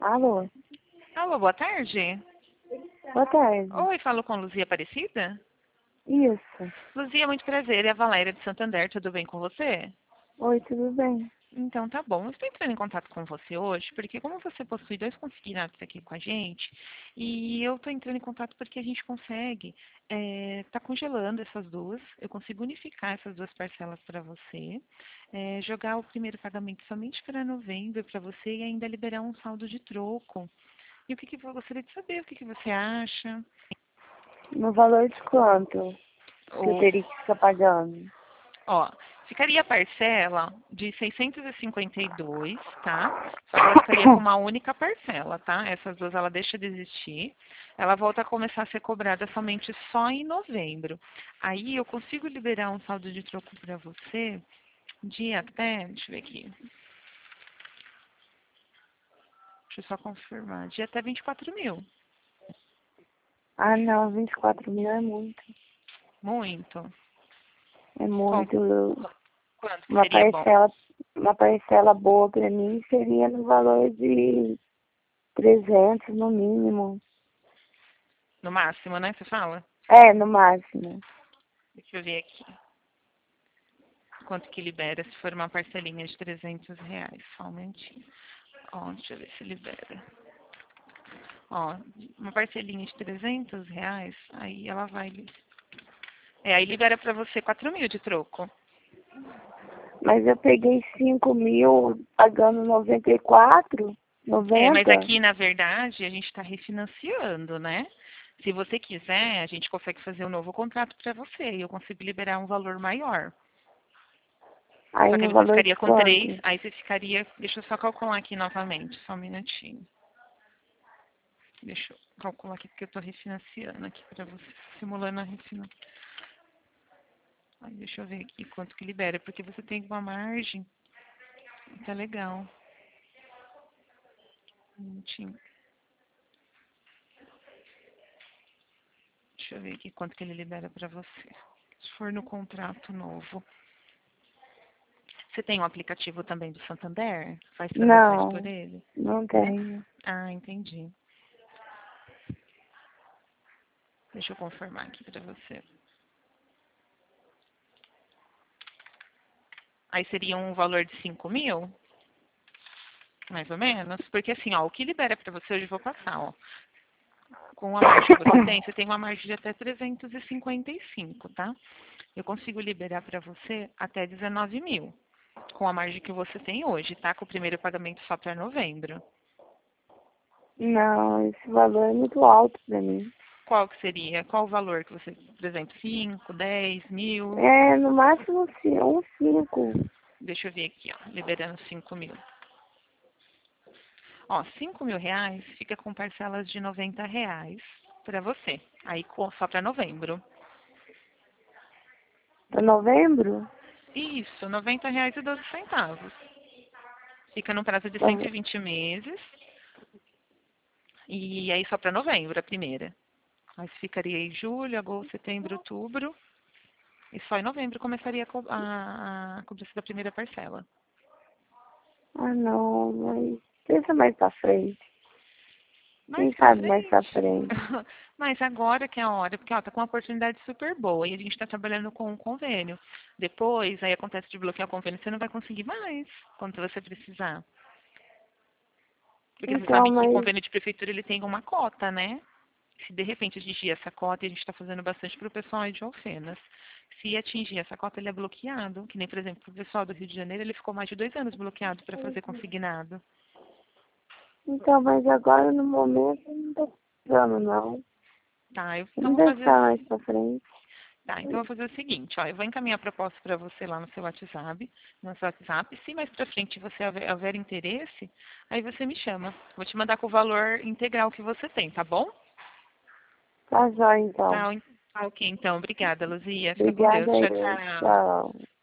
Alô, Alô, boa tarde. boa tarde. Oi, falo com Luzia Aparecida? Isso. Luzia, muito prazer. É a Valéria de Santander, tudo bem com você? Oi, tudo bem? Então tá bom. Eu estou entrando em contato com você hoje, porque como você possui dois consignados aqui com a gente, e eu estou entrando em contato porque a gente consegue tá congelando essas duas, eu consigo unificar essas duas parcelas para você, jogar o primeiro pagamento somente para novembro para você e ainda liberar um saldo de troco. E o que eu gostaria de saber, o que você acha? No valor de quanto que eu Ou teria que ficar pagando? Ó, ficaria a parcela de 652, tá? Só que ela ficaria com uma única parcela, tá? Essas duas ela deixa de existir. Ela volta a começar a ser cobrada somente só em novembro. Aí eu consigo liberar um saldo de troco para você de até, deixa eu ver aqui. Deixa eu só confirmar. De até 24 mil. Ah, não, 24.000 é muito. Muito. É Com muito. quanto que Uma seria bom? parcela, uma parcela boa pra mim seria no valor de 300 no mínimo. No máximo, né? Você fala? É, no máximo. Deixa eu ver aqui. Quanto que libera se for uma parcelinha de R$ 300. Só um momentinho. Ó, deixa eu ver se libera. Ó, uma parcelinha de R$ 300, aí ela vai... aí libera pra você 4 mil de troco. Mas eu peguei 5.000 pagando 94, Mas 90. aqui, na verdade, a gente está refinanciando, né? Se você quiser, a gente consegue fazer um novo contrato para você e eu consigo liberar um valor maior. Aí Só que aí no você valor de ficaria com três, quanto? aí você ficaria... Deixa eu só calcular aqui novamente, só um minutinho. Deixa eu calcular aqui porque eu estou refinanciando aqui para você, simulando a refinanciação. Aí deixa eu ver aqui quanto que libera, porque você tem uma margem. Tá legal. Um minutinho. Deixa eu ver aqui quanto que ele libera para você. Se for no contrato novo. Você tem um aplicativo também do Santander? Faz transações por Não, ele? não Né? tenho. Ah, entendi. Deixa eu confirmar aqui para você. Aí seria um valor de 5 mil? Mais ou menos? Porque assim, ó, o que libera para você, hoje eu vou passar, ó. Com a margem que você tem uma margem de até 355, tá? Eu consigo liberar para você até 19 mil, com a margem que você tem hoje, tá? Com o primeiro pagamento só para novembro. Não, esse valor é muito alto pra mim. Qual que seria? Qual o valor que você, por exemplo, 5, 10 mil? É, no máximo uns 5. Deixa eu ver aqui, ó, liberando 5 mil. Ó, 5 mil reais fica com parcelas de R$ 90 para você, aí só para novembro. Pra novembro? Isso, R$ 90,12. Fica no prazo de Pra- 120 meses. E aí só para novembro, a primeira. Mas ficaria em julho, agosto, setembro, outubro. E só em novembro começaria a cobrança da primeira parcela. Ah, não, mas pensa mais pra frente. Mais Quem pra sabe mais pra frente. frente. Mas agora que é a hora, porque ó, tá com uma oportunidade super boa e a gente está trabalhando com um convênio. Depois, aí acontece de bloquear o convênio, você não vai conseguir mais quando você precisar. Porque você Então, sabe que o mas convênio de prefeitura ele tem uma cota, né? Se de repente atingir essa cota, e a gente está fazendo bastante para o pessoal aí de Alfenas. Se atingir essa cota, ele é bloqueado. Que nem, por exemplo, para o pessoal do Rio de Janeiro, ele ficou mais de 2 anos bloqueado para fazer consignado. mas agora no momento eu não tô precisando, não. Tá, então Vamos vou fazer deixar mais pra frente. tá, então eu vou fazer o seguinte, ó, eu vou encaminhar a proposta para você lá no seu WhatsApp, Se mais para frente você houver interesse, aí você me chama. Vou te mandar com o valor integral que você tem, tá bom? Tá jóia, então. Tá, ok, então. Obrigada, Luzia. Fica com Deus. Obrigada Tchau, aí. tchau. Tchau.